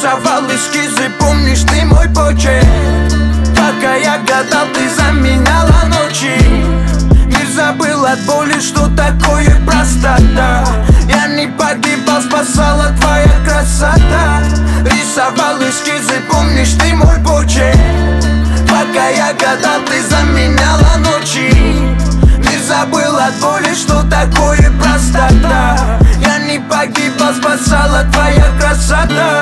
Рисовал эскизы, помнишь ты мой почерк? Пока я гадал, ты заменяла ночи. Мир забыл от боли, что такое простота. Я не погибал, спасала твоя красота. Рисовал эскизы, помнишь ты мой почерк? Пока я гадал, ты заменяла ночи. Мир забыл от боли, что такое простота. Я не погибал, спасала твоя красота.